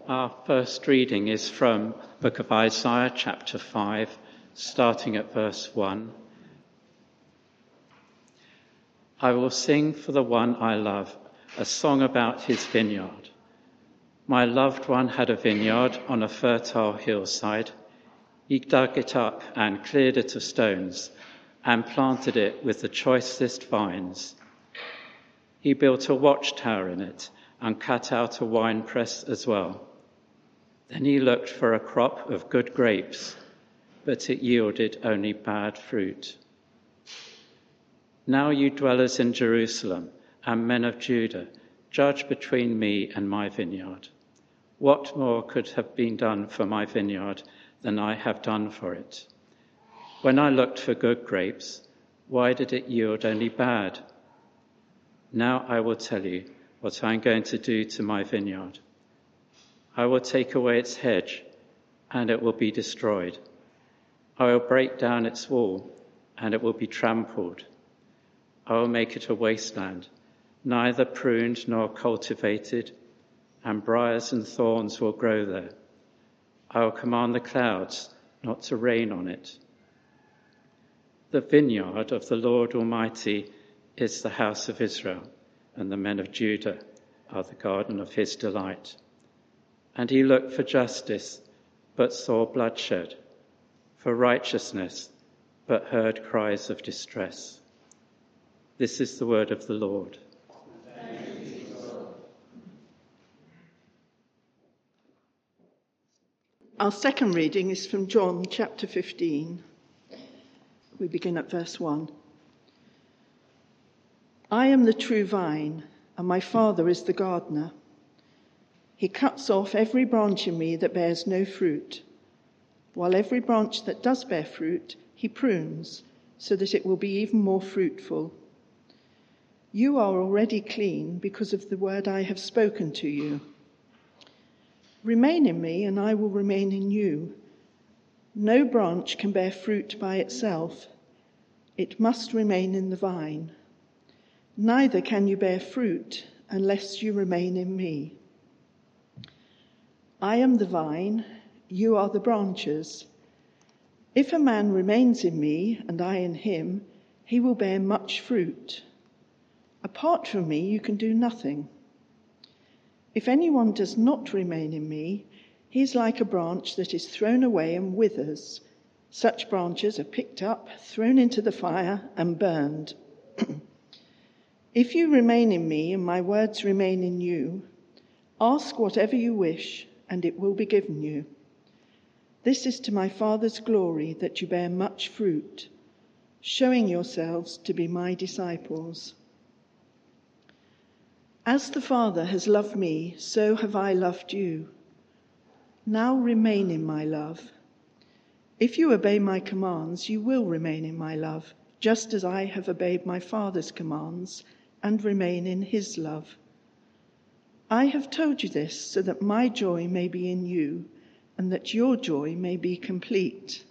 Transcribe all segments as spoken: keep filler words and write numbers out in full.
Our first reading is from the book of Isaiah, chapter five, starting at verse one. I will sing for the one I love, a song about his vineyard. My loved one had a vineyard on a fertile hillside. He dug it up and cleared it of stones and planted it with the choicest vines. He built a watchtower in it and cut out a winepress as well. Then he looked for a crop of good grapes, but it yielded only bad fruit. Now you dwellers in Jerusalem and men of Judah, judge between me and my vineyard. What more could have been done for my vineyard than I have done for it? When I looked for good grapes, why did it yield only bad? Now I will tell you what I am going to do to my vineyard. I will take away its hedge, and it will be destroyed. I will break down its wall, and it will be trampled. I will make it a wasteland, neither pruned nor cultivated, and briars and thorns will grow there. I will command the clouds not to rain on it. The vineyard of the Lord Almighty is the house of Israel, and the men of Judah are the garden of his delight. And he looked for justice, but saw bloodshed, for righteousness, but heard cries of distress. This is the word of the Lord. Thanks be to God. Our second reading is from John chapter fifteen. We begin at verse one. I am the true vine, and my Father is the gardener. He cuts off every branch in me that bears no fruit, while every branch that does bear fruit, he prunes, so that it will be even more fruitful. You are already clean because of the word I have spoken to you. Remain in me, and I will remain in you. No branch can bear fruit by itself. It must remain in the vine. Neither can you bear fruit unless you remain in me. I am the vine, you are the branches. If a man remains in me and I in him, he will bear much fruit. Apart from me, you can do nothing. If anyone does not remain in me, he is like a branch that is thrown away and withers. Such branches are picked up, thrown into the fire, and burned. If you remain in me and my words remain in you, ask whatever you wish, and it will be given you. This is to my Father's glory, that you bear much fruit, showing yourselves to be my disciples. As the Father has loved me, so have I loved you. Now remain in my love. If you obey my commands, you will remain in my love, just as I have obeyed my Father's commands and remain in his love. I have told you this so that my joy may be in you and that your joy may be complete.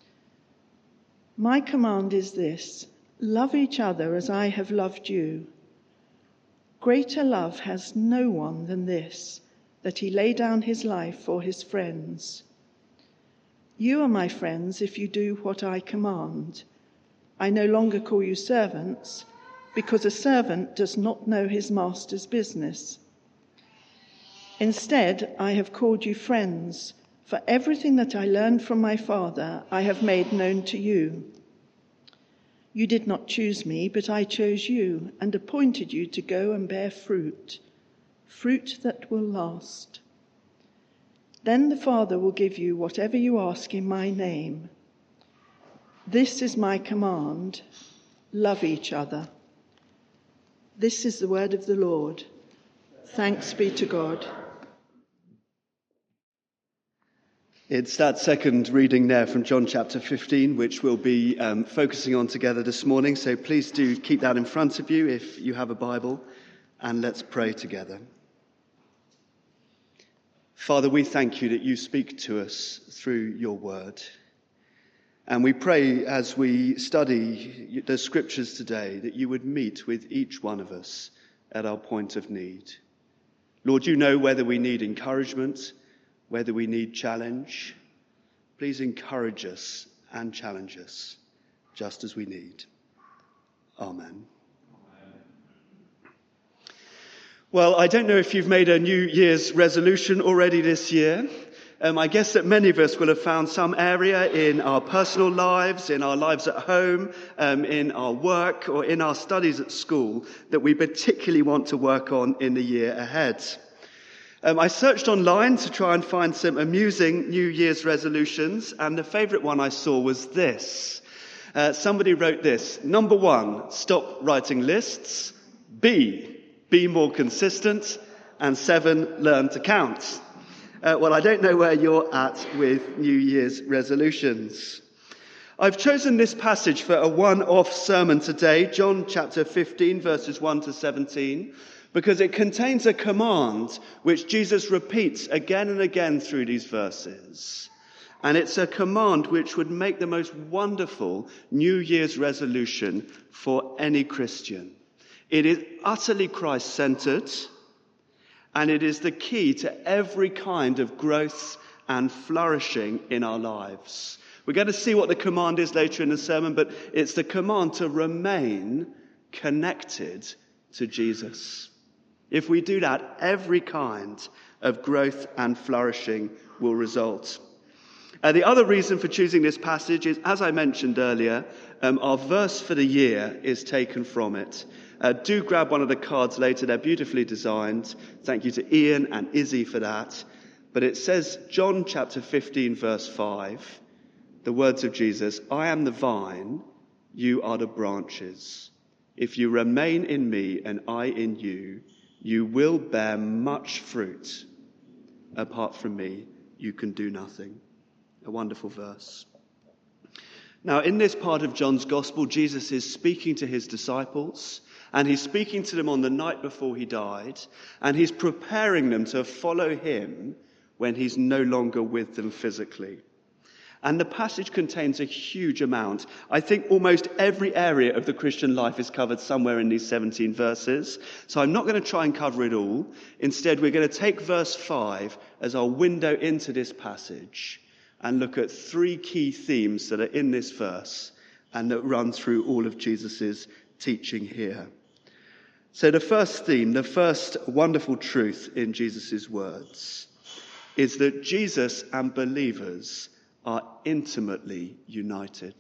My command is this: love each other as I have loved you. Greater love has no one than this, that he lay down his life for his friends. You are my friends if you do what I command. I no longer call you servants, because a servant does not know his master's business. Instead, I have called you friends, for everything that I learned from my Father I have made known to you. You did not choose me, but I chose you and appointed you to go and bear fruit, fruit that will last. Then the Father will give you whatever you ask in my name. This is my command: love each other. This is the word of the Lord. Thanks be to God. It's that second reading there from John chapter fifteen, which we'll be um, focusing on together this morning. So please do keep that in front of you if you have a Bible, and let's pray together. Father, we thank you that you speak to us through your word. And we pray as we study the scriptures today that you would meet with each one of us at our point of need. Lord, you know whether we need encouragement, whether we need challenge, please encourage us and challenge us just as we need. Amen. Well, I don't know if you've made a New Year's resolution already this year. Um, I guess that many of us will have found some area in our personal lives, in our lives at home, um, in our work, or in our studies at school that we particularly want to work on in the year ahead. Um, I searched online to try and find some amusing New Year's resolutions, and the favourite one I saw was this. Uh, somebody wrote this: number one, stop writing lists. B, be more consistent. And seven, learn to count. Uh, well, I don't know where you're at with New Year's resolutions. I've chosen this passage for a one-off sermon today, John chapter fifteen, verses one to seventeen, because it contains a command which Jesus repeats again and again through these verses. And it's a command which would make the most wonderful New Year's resolution for any Christian. It is utterly Christ-centered, and it is the key to every kind of growth and flourishing in our lives. We're going to see what the command is later in the sermon, but it's the command to remain connected to Jesus. If we do that, every kind of growth and flourishing will result. Uh, the other reason for choosing this passage is, as I mentioned earlier, um, our verse for the year is taken from it. Uh, do grab one of the cards later. They're beautifully designed. Thank you to Ian and Izzy for that. But it says, John chapter fifteen, verse five, the words of Jesus, I am the vine, you are the branches. If you remain in me and I in you, you will bear much fruit. Apart from me, you can do nothing. A wonderful verse. Now, in this part of John's Gospel, Jesus is speaking to his disciples, and he's speaking to them on the night before he died, and he's preparing them to follow him when he's no longer with them physically. And the passage contains a huge amount. I think almost every area of the Christian life is covered somewhere in these seventeen verses. So I'm not going to try and cover it all. Instead, we're going to take verse five as our window into this passage and look at three key themes that are in this verse and that run through all of Jesus' teaching here. So the first theme, the first wonderful truth in Jesus' words is that Jesus and believers are intimately united.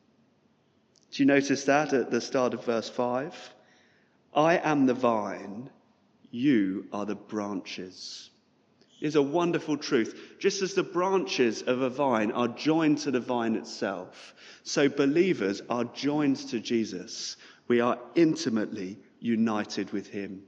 Do you notice that at the start of verse five? I am the vine, you are the branches. It's a wonderful truth. Just as the branches of a vine are joined to the vine itself, so believers are joined to Jesus. We are intimately united with him.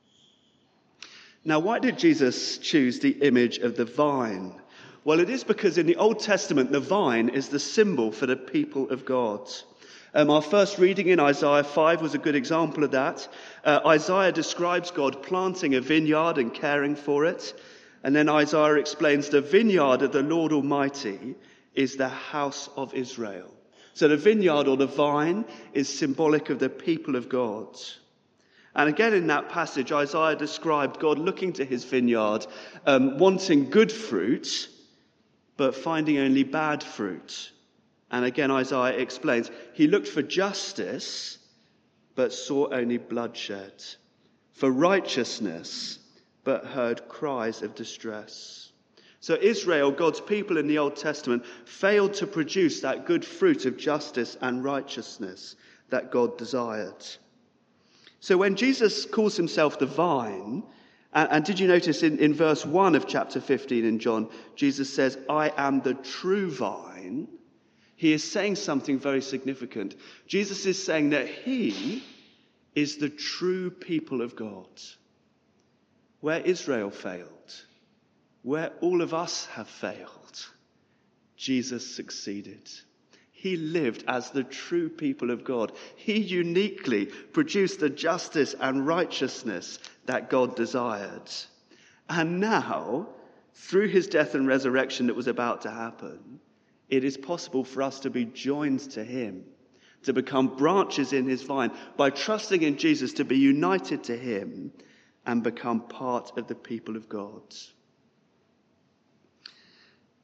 Now, why did Jesus choose the image of the vine? Well, it is because in the Old Testament, the vine is the symbol for the people of God. Um, our first reading in Isaiah five was a good example of that. Uh, Isaiah describes God planting a vineyard and caring for it. And then Isaiah explains the vineyard of the Lord Almighty is the house of Israel. So the vineyard or the vine is symbolic of the people of God. And again in that passage, Isaiah described God looking to his vineyard, um, wanting good fruit, but finding only bad fruit. And again, Isaiah explains, he looked for justice, but saw only bloodshed, for righteousness, but heard cries of distress. So Israel, God's people in the Old Testament, failed to produce that good fruit of justice and righteousness that God desired. So when Jesus calls himself the vine, and, and did you notice in, in verse one of chapter fifteen in John, Jesus says, I am the true vine. He is saying something very significant. Jesus is saying that he is the true people of God. Where Israel failed, where all of us have failed, Jesus succeeded. He lived as the true people of God. He uniquely produced the justice and righteousness that God desired. And now, through his death and resurrection that was about to happen, it is possible for us to be joined to him, to become branches in his vine, by trusting in Jesus, to be united to him and become part of the people of God.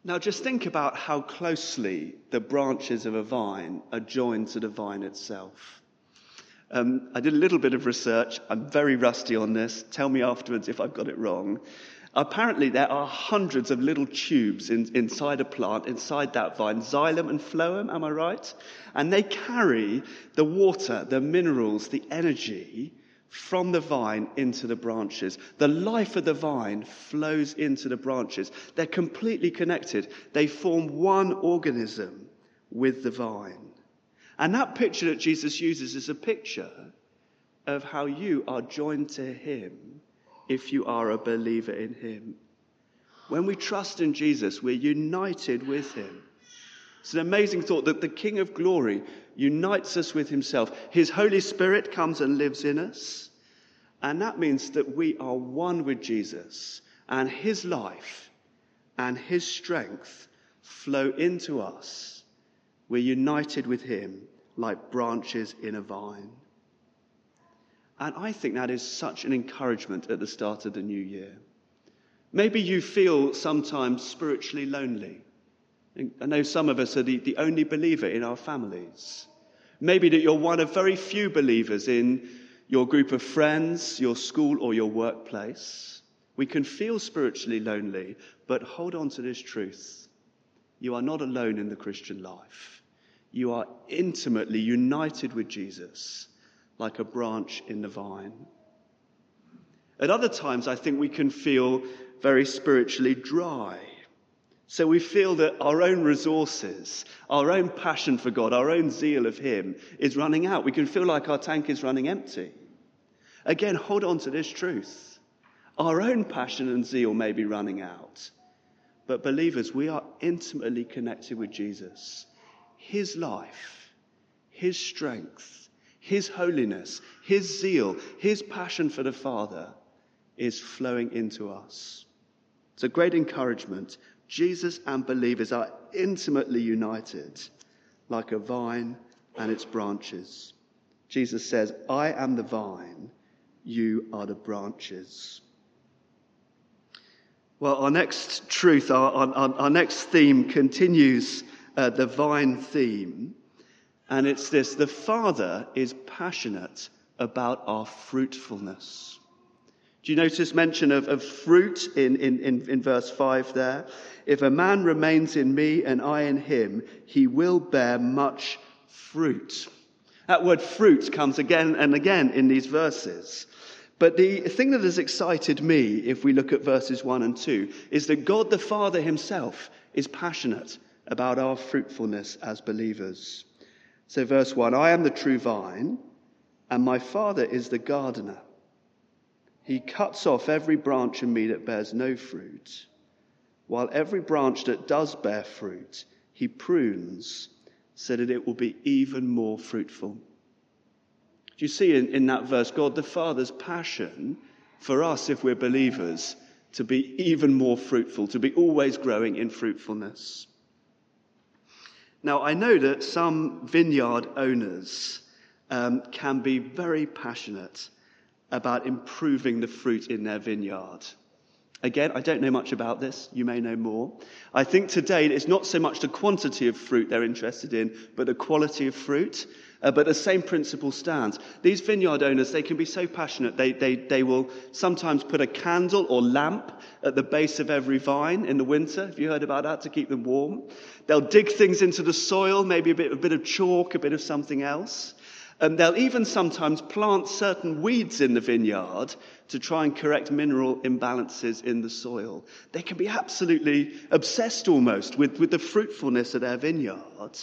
Now just think about how closely the branches of a vine are joined to the vine itself. Um, I did a little bit of research. I'm very rusty on this. Tell me afterwards if I've got it wrong. Apparently there are hundreds of little tubes in, inside a plant, inside that vine, xylem and phloem, am I right? And they carry the water, the minerals, the energy from the vine into the branches. The life of the vine flows into the branches. They're completely connected. They form one organism with the vine. And that picture that Jesus uses is a picture of how you are joined to him if you are a believer in him. When we trust in Jesus, we're united with him. It's an amazing thought that the King of Glory unites us with himself. His Holy Spirit comes and lives in us. And that means that we are one with Jesus, and his life and his strength flow into us. We're united with him like branches in a vine. And I think that is such an encouragement at the start of the new year. Maybe you feel sometimes spiritually lonely. I know some of us are the, the only believer in our families. Maybe that you're one of very few believers in your group of friends, your school, or your workplace. We can feel spiritually lonely, but hold on to this truth. You are not alone in the Christian life. You are intimately united with Jesus, like a branch in the vine. At other times, I think we can feel very spiritually dry. So we feel that our own resources, our own passion for God, our own zeal of him is running out. We can feel like our tank is running empty. Again, hold on to this truth. Our own passion and zeal may be running out. But believers, we are intimately connected with Jesus. His life, his strength, his holiness, his zeal, his passion for the Father is flowing into us. It's a great encouragement. Jesus and believers are intimately united like a vine and its branches. Jesus says, I am the vine, you are the branches. Well, our next truth, our, our, our next theme continues uh, the vine theme. And it's this: the Father is passionate about our fruitfulness. Do you notice mention of, of fruit in, in, in, in verse five there? If a man remains in me and I in him, he will bear much fruit. That word fruit comes again and again in these verses. But the thing that has excited me, if we look at verses one and two, is that God the Father himself is passionate about our fruitfulness as believers. So verse one, I am the true vine, and my Father is the gardener. He cuts off every branch in me that bears no fruit, while every branch that does bear fruit, he prunes so that it will be even more fruitful. Do you see in, in that verse, God the Father's passion for us, if we're believers, to be even more fruitful, to be always growing in fruitfulness. Now, I know that some vineyard owners um, can be very passionate about improving the fruit in their vineyard. Again, I don't know much about this. You may know more. I think today it's not so much the quantity of fruit they're interested in, but the quality of fruit. Uh, but the same principle stands. These vineyard owners, they can be so passionate, they, they, they will sometimes put a candle or lamp at the base of every vine in the winter. Have you heard about that? To keep them warm. They'll dig things into the soil, maybe a bit, a bit of chalk, a bit of something else. And they'll even sometimes plant certain weeds in the vineyard to try and correct mineral imbalances in the soil. They can be absolutely obsessed almost with, with the fruitfulness of their vineyard.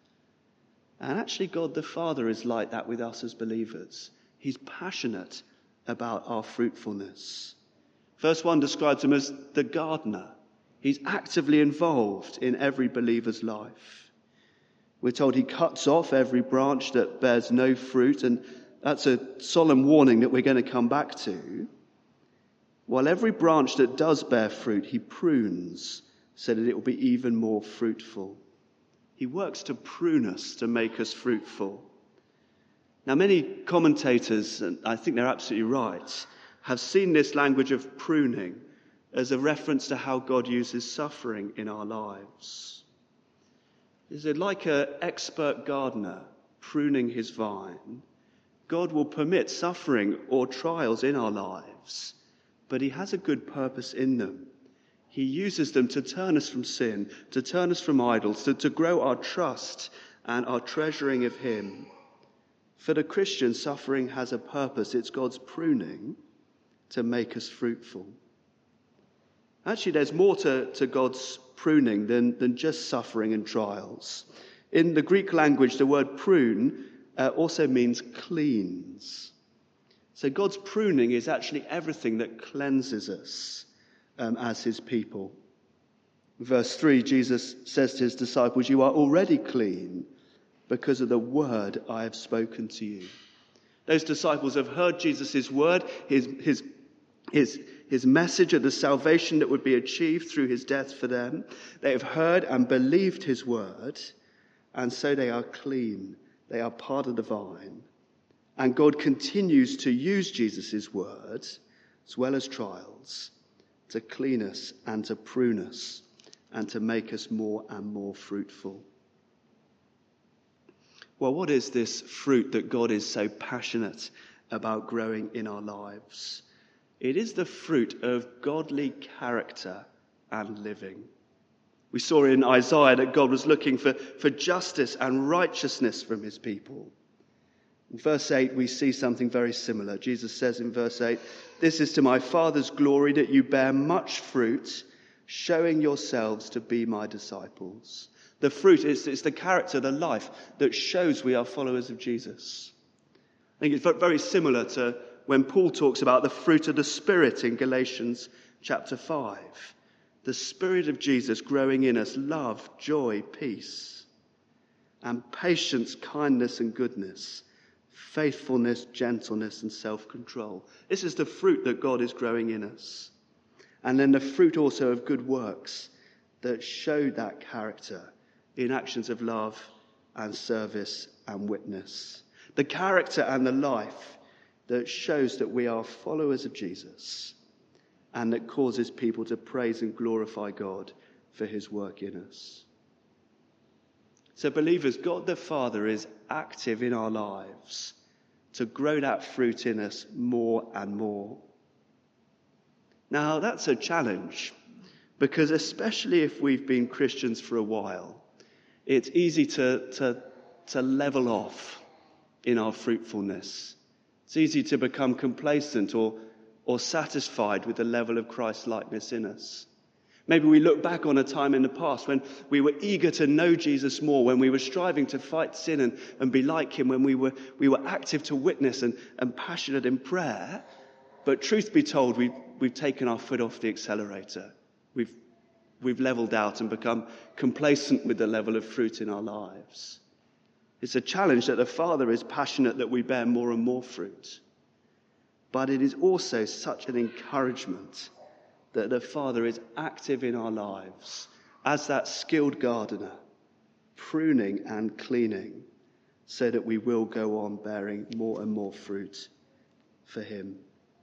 And actually, God the Father is like that with us as believers. He's passionate about our fruitfulness. Verse one describes him as the gardener. He's actively involved in every believer's life. We're told he cuts off every branch that bears no fruit, and that's a solemn warning that we're going to come back to. While every branch that does bear fruit, he prunes so that it will be even more fruitful. He works to prune us, to make us fruitful. Now, many commentators, and I think they're absolutely right, have seen this language of pruning as a reference to how God uses suffering in our lives. Is it like an expert gardener pruning his vine? God will permit suffering or trials in our lives, but he has a good purpose in them. He uses them to turn us from sin, to turn us from idols, to, to grow our trust and our treasuring of him. For the Christian, suffering has a purpose. It's God's pruning to make us fruitful. Actually, there's more to, to God's pruning than, than just suffering and trials. In the Greek language, the word prune uh, also means cleans. So God's pruning is actually everything that cleanses us um, as his people. Verse three, Jesus says to his disciples, "You are already clean because of the word I have spoken to you." Those disciples have heard Jesus' word, his, his, his, his message of the salvation that would be achieved through his death for them. They have heard and believed his word, and so they are clean. They are part of the vine. And God continues to use Jesus' word, as well as trials, to clean us and to prune us and to make us more and more fruitful. Well, what is this fruit that God is so passionate about growing in our lives? It is the fruit of godly character and living. We saw in Isaiah that God was looking for, for justice and righteousness from his people. In verse eight, we see something very similar. Jesus says in verse eight, "This is to my Father's glory that you bear much fruit, showing yourselves to be my disciples." The fruit is it's the character, the life that shows we are followers of Jesus. I think it's very similar to when Paul talks about the fruit of the Spirit in Galatians chapter five. The Spirit of Jesus growing in us, love, joy, peace, and patience, kindness, and goodness, faithfulness, gentleness, and self-control. This is the fruit that God is growing in us. And then the fruit also of good works that show that character in actions of love and service and witness. The character and the life that shows that we are followers of Jesus and that causes people to praise and glorify God for his work in us. So believers, God the Father is active in our lives to grow that fruit in us more and more. Now, that's a challenge, because especially if we've been Christians for a while, it's easy to, to, to level off in our fruitfulness. It's easy to become complacent or, or satisfied with the level of Christ-likeness in us. Maybe we look back on a time in the past when we were eager to know Jesus more, when we were striving to fight sin and, and be like him, when we were we were active to witness and, and passionate in prayer. But truth be told, we've, we've taken our foot off the accelerator. We've, we've leveled out and become complacent with the level of fruit in our lives. It's a challenge that the Father is passionate that we bear more and more fruit. But it is also such an encouragement that the Father is active in our lives as that skilled gardener, pruning and cleaning, so that we will go on bearing more and more fruit for him.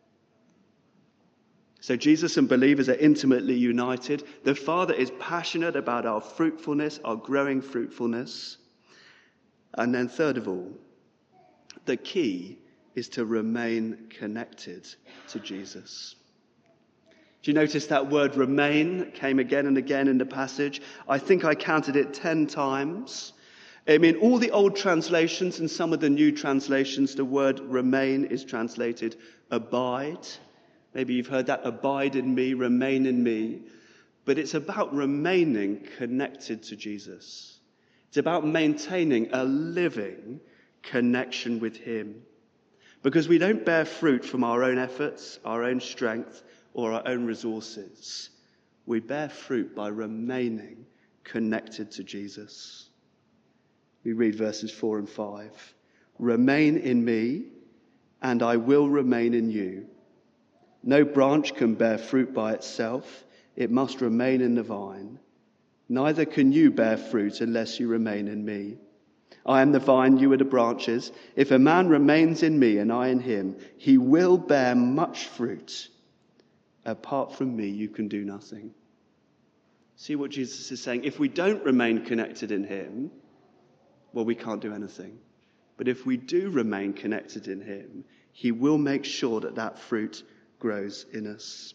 So Jesus and believers are intimately united. The Father is passionate about our fruitfulness, our growing fruitfulness. And then third of all, the key is to remain connected to Jesus. Do you notice that word remain came again and again in the passage? I think I counted it ten times. I mean, all the old translations and some of the new translations, the word remain is translated abide. Maybe you've heard that, abide in me, remain in me. But it's about remaining connected to Jesus. It's about maintaining a living connection with him. Because we don't bear fruit from our own efforts, our own strength, or our own resources. We bear fruit by remaining connected to Jesus. We read verses four and five. Remain in me, and I will remain in you. No branch can bear fruit by itself. It must remain in the vine. Neither can you bear fruit unless you remain in me. I am the vine, you are the branches. If a man remains in me and I in him, he will bear much fruit. Apart from me, you can do nothing. See what Jesus is saying? If we don't remain connected in him, well, we can't do anything. But if we do remain connected in him, he will make sure that that fruit grows in us.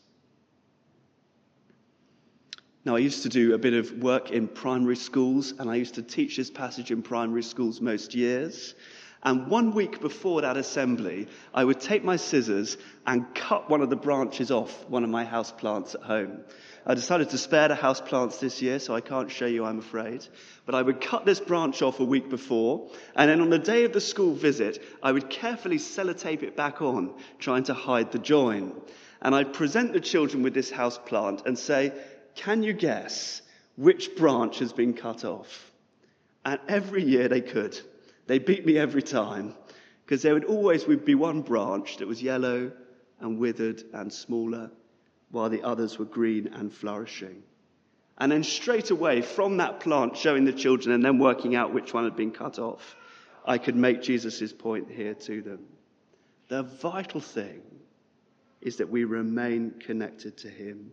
Now, I used to do a bit of work in primary schools, and I used to teach this passage in primary schools most years. And one week before that assembly, I would take my scissors and cut one of the branches off one of my house plants at home. I decided to spare the house plants this year, so I can't show you, I'm afraid. But I would cut this branch off a week before, and then on the day of the school visit, I would carefully sellotape it back on, trying to hide the join. And I'd present the children with this house plant and say, can you guess which branch has been cut off? And every year they could. They beat me every time, because there would always be one branch that was yellow and withered and smaller, while the others were green and flourishing. And then straight away, from that plant, showing the children and then working out which one had been cut off, I could make Jesus' point here to them. The vital thing is that we remain connected to him.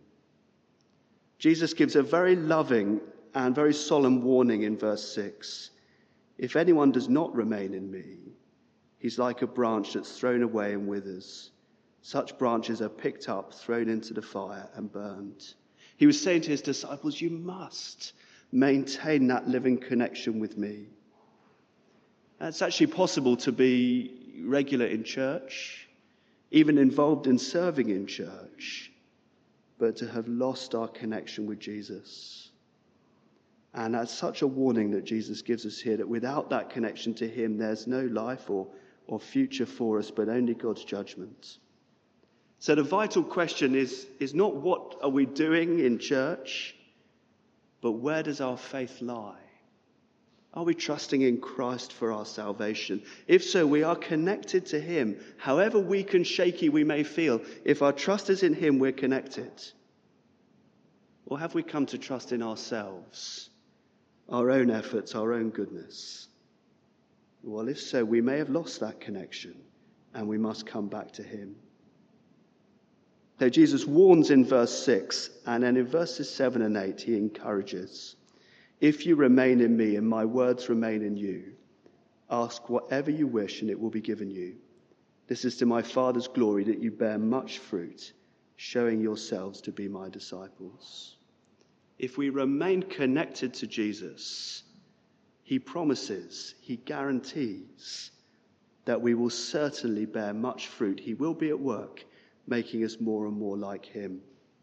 Jesus gives a very loving and very solemn warning in verse six. If anyone does not remain in me, he's like a branch that's thrown away and withers. Such branches are picked up, thrown into the fire and burned. He was saying to his disciples, you must maintain that living connection with me. And it's actually possible to be regular in church, even involved in serving in church, but to have lost our connection with Jesus. And that's such a warning that Jesus gives us here, that without that connection to him, there's no life or, or future for us, but only God's judgment. So the vital question is, is not what are we doing in church, but where does our faith lie? Are we trusting in Christ for our salvation? If so, we are connected to him. However weak and shaky we may feel, if our trust is in him, we're connected. Or have we come to trust in ourselves, our own efforts, our own goodness? Well, if so, we may have lost that connection, and we must come back to him. So Jesus warns in verse six, and then in verses seven and eight, he encourages. If you remain in me and my words remain in you, ask whatever you wish and it will be given you. This is to my Father's glory that you bear much fruit, showing yourselves to be my disciples. If we remain connected to Jesus, he promises, he guarantees that we will certainly bear much fruit. He will be at work, making us more and more like him.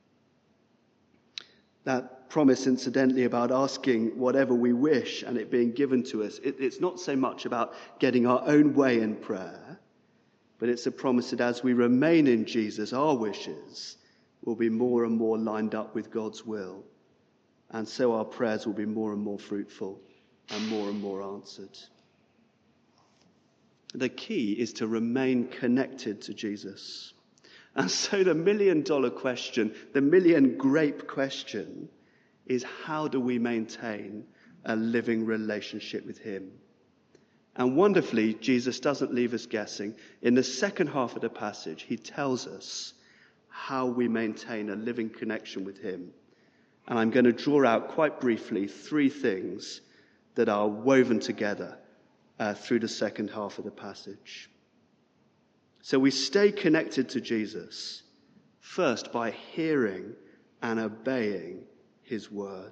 That promise, incidentally, about asking whatever we wish and it being given to us, it, it's not so much about getting our own way in prayer, but it's a promise that as we remain in Jesus, our wishes will be more and more lined up with God's will. And so our prayers will be more and more fruitful and more and more answered. The key is to remain connected to Jesus. And so the million dollar question, the million grape question, is how do we maintain a living relationship with him? And wonderfully, Jesus doesn't leave us guessing. In the second half of the passage, he tells us how we maintain a living connection with him. And I'm going to draw out quite briefly three things that are woven together uh, through the second half of the passage. So we stay connected to Jesus, first by hearing and obeying his word.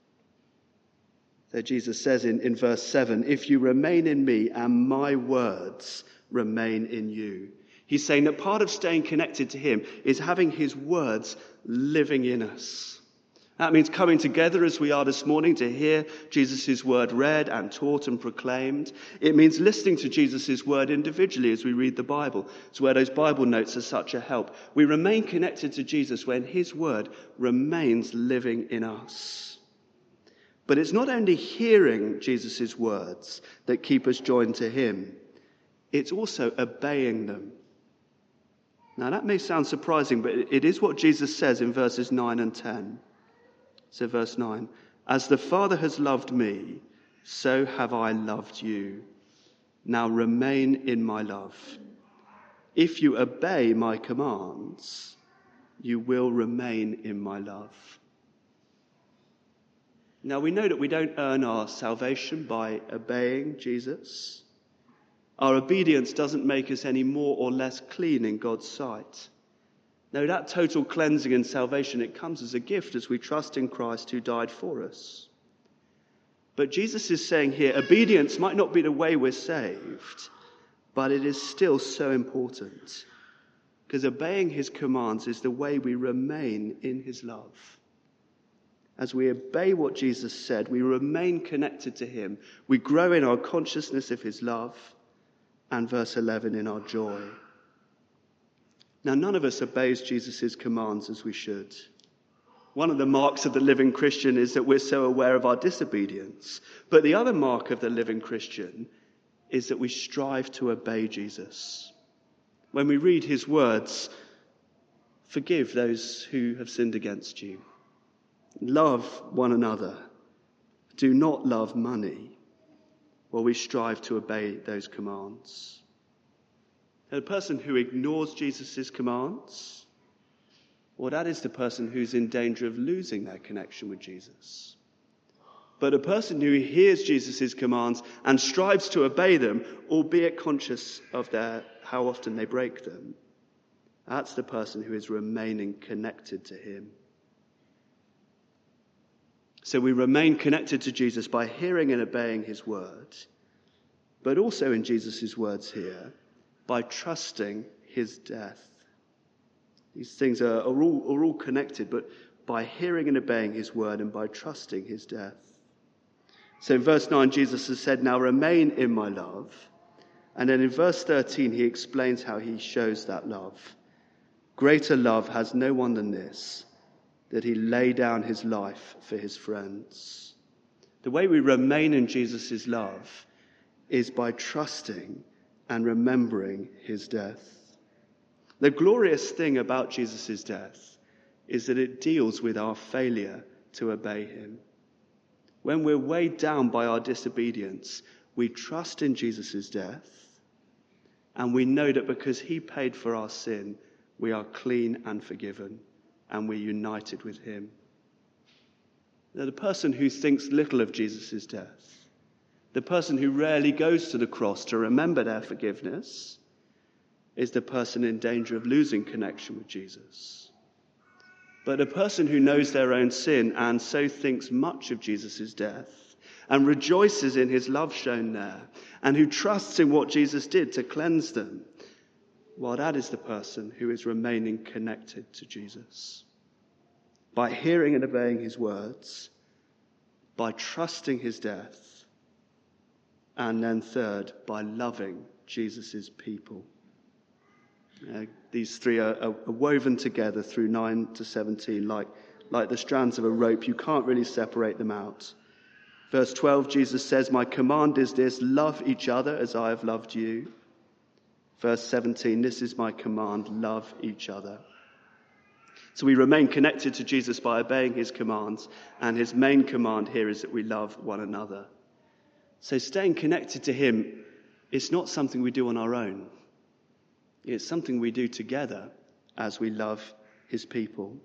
So Jesus says in, in verse seven, if you remain in me and my words remain in you. He's saying that part of staying connected to him is having his words living in us. That means coming together as we are this morning to hear Jesus' word read and taught and proclaimed. It means listening to Jesus' word individually as we read the Bible. It's where those Bible notes are such a help. We remain connected to Jesus when his word remains living in us. But it's not only hearing Jesus' words that keep us joined to him. It's also obeying them. Now that may sound surprising, but it is what Jesus says in verses nine and ten. So verse nine, as the Father has loved me, so have I loved you. Now remain in my love. If you obey my commands, you will remain in my love. Now we know that we don't earn our salvation by obeying Jesus. Our obedience doesn't make us any more or less clean in God's sight. No, that total cleansing and salvation, it comes as a gift as we trust in Christ who died for us. But Jesus is saying here, obedience might not be the way we're saved, but it is still so important. Because obeying his commands is the way we remain in his love. As we obey what Jesus said, we remain connected to him. We grow in our consciousness of his love, and verse eleven, in our joy. Now, none of us obeys Jesus' commands as we should. One of the marks of the living Christian is that we're so aware of our disobedience. But the other mark of the living Christian is that we strive to obey Jesus. When we read his words, forgive those who have sinned against you. Love one another. Do not love money. Well, we strive to obey those commands. And a person who ignores Jesus' commands, well, that is the person who's in danger of losing their connection with Jesus. But a person who hears Jesus' commands and strives to obey them, albeit conscious of their how often they break them, that's the person who is remaining connected to him. So we remain connected to Jesus by hearing and obeying his word, but also in Jesus' words here, by trusting his death. These things are, are, all, are all connected, but by hearing and obeying his word and by trusting his death. So in verse nine, Jesus has said, now remain in my love. And then in verse thirteen, he explains how he shows that love. Greater love has no one than this, that he lay down his life for his friends. The way we remain in Jesus' love is by trusting and remembering his death. The glorious thing about Jesus' death is that it deals with our failure to obey him. When we're weighed down by our disobedience, we trust in Jesus' death, and we know that because he paid for our sin, we are clean and forgiven, and we're united with him. Now, the person who thinks little of Jesus' death, the person who rarely goes to the cross to remember their forgiveness, is the person in danger of losing connection with Jesus. But a person who knows their own sin and so thinks much of Jesus' death and rejoices in his love shown there and who trusts in what Jesus did to cleanse them, well, that is the person who is remaining connected to Jesus. By hearing and obeying his words, by trusting his death, and then third, by loving Jesus' people. Uh, these three are, are, are woven together through nine to seventeen, like, like the strands of a rope. You can't really separate them out. Verse twelve, Jesus says, my command is this, love each other as I have loved you. Verse seventeen, this is my command, love each other. So we remain connected to Jesus by obeying his commands, and his main command here is that we love one another. So staying connected to him is not something we do on our own. It's something we do together as we love his people.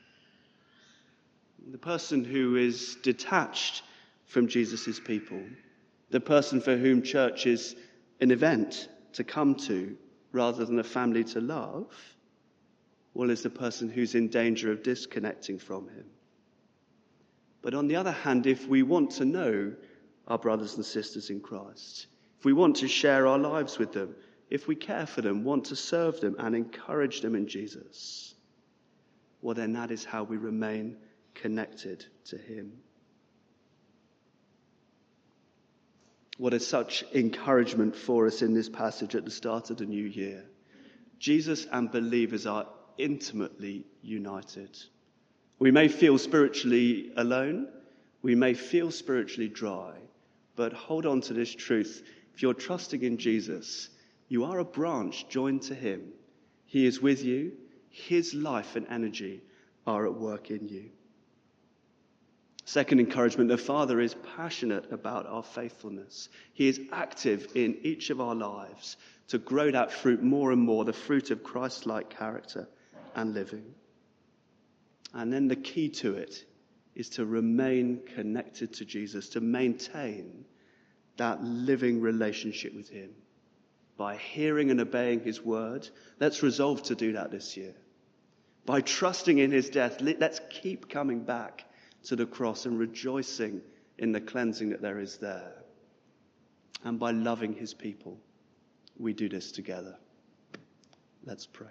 The person who is detached from Jesus' people, the person for whom church is an event to come to rather than a family to love, well, is the person who's in danger of disconnecting from him. But on the other hand, if we want to know our brothers and sisters in Christ, if we want to share our lives with them, if we care for them, want to serve them and encourage them in Jesus, well, then that is how we remain connected to him. What is such encouragement for us in this passage at the start of the new year. Jesus and believers are intimately united. We may feel spiritually alone. We may feel spiritually dry. But hold on to this truth. If you're trusting in Jesus, you are a branch joined to him. He is with you. His life and energy are at work in you. Second encouragement, the Father is passionate about our faithfulness. He is active in each of our lives to grow that fruit more and more, the fruit of Christ-like character and living. And then the key to it is to remain connected to Jesus, to maintain that living relationship with him by hearing and obeying his word. Let's resolve to do that this year. By trusting in his death, let's keep coming back to the cross and rejoicing in the cleansing that there is there. And by loving his people, we do this together. Let's pray.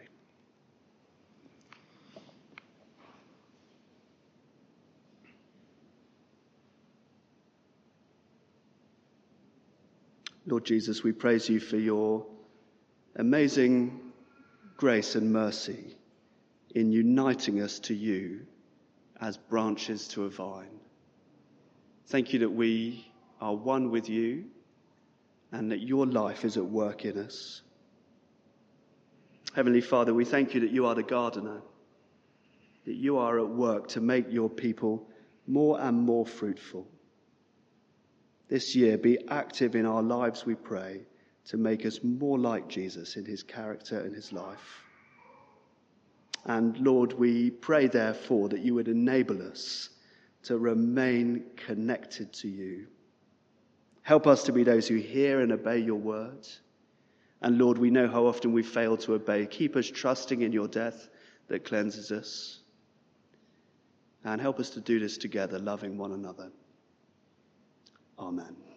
Lord Jesus, we praise you for your amazing grace and mercy in uniting us to you as branches to a vine. Thank you that we are one with you and that your life is at work in us. Heavenly Father, we thank you that you are the gardener, that you are at work to make your people more and more fruitful. This year, be active in our lives, we pray, to make us more like Jesus in his character and his life. And Lord, we pray therefore that you would enable us to remain connected to you. Help us to be those who hear and obey your words. And Lord, we know how often we fail to obey. Keep us trusting in your death that cleanses us. And help us to do this together, loving one another. Amen.